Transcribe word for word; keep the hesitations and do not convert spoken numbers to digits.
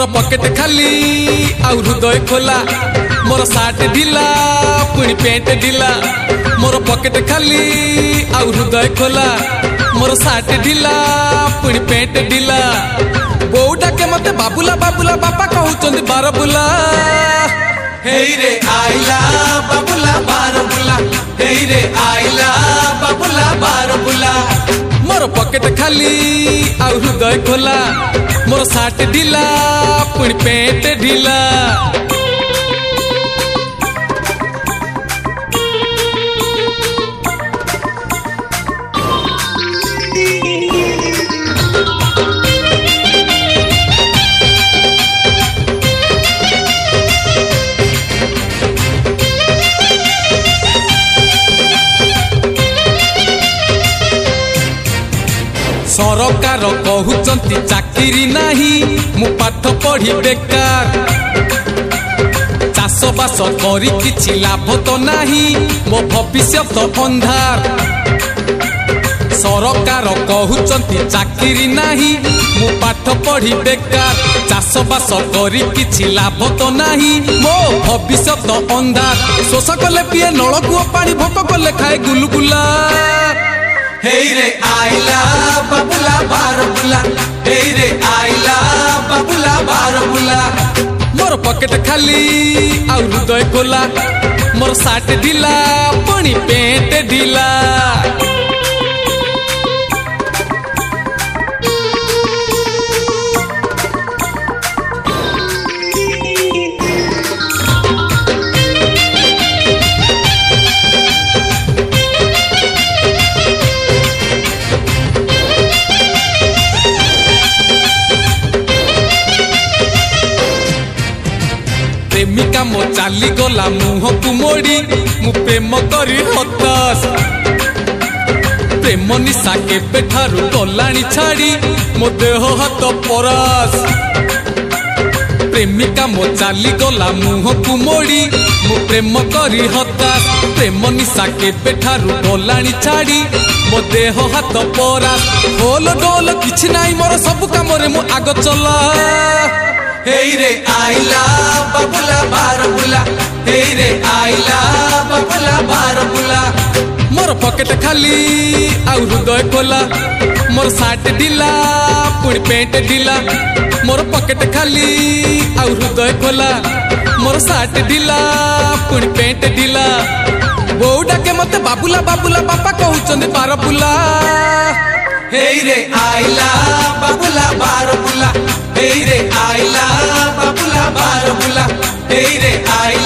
pocket खाली आउ हृदय खोला मोर सार्ट ढिला पुणी पेंट ढिला मोर पकेट खाली आउ हृदय खोला मोर सार्ट ढिला पुणी पेंट ढिला बोउ डाके मते बाबुला बाबुला बापा कहउचंदी बारबुला हेई रे आइला बाबुला बारबुला हेई रे आइला बाबुला बारबुला मोर पकेट खाली आउ हृदय खोला मोर सार्ट ढिला पुणी पेंट ढिला सरकार कहउचंती चाकरी नाही मु पाठ पढ़ी बेकार चाष बास करी किछि लाभ तो नाही मो भविष्य तो अंधार सरकार कहउचंती चाकरी नाही मु पाठ पढ़ी बेकार चाष बास करी किछि लाभ तो नाही मो भविष्य तो अंधार शोष कले पिए नलकूओ पानी भोक कले खाए गुलगुला हेई रे आइला बाबुला बारबुला हेई रे आइला बाबुला बारबुला मोर पकेट खाली आउ हृदय खोला मोर सार्ट ढिला पुणी पेंट ढिला प्रेमिका मो चाली गला मुह को मोड़ी मु प्रेम करी हताश प्रेम निशा केबे ठारू गलाणी छाड़ी मो देह हाथ परास प्रेमिका मो चाली गला मुह को मोड़ी मु प्रेम करी हताश प्रेम निशा केबे ठारू गलाणी छाड़ी मो देह हाथ परास ढोल ढोल किछि नाई मोर सब काम रे मु आग चला हेई रे आइला बाबुला बारबुला हेई रे आइला बाबुला बारबुला मोर पकेट खाली आउ हृदय खोला मोर सार्ट ढिला पुणी पेंट ढिला मोर पकेट खाली आउ हृदय खोला मोर सार्ट ढिला पुणी पेंट ढिला बोउ डाके मते बाबुला बाबुला बापा कहउचंदी बारबुला हेई रे आइला बाबुला बारबुला हेई रे आइला बाबुला बारबुला हेई रे आइला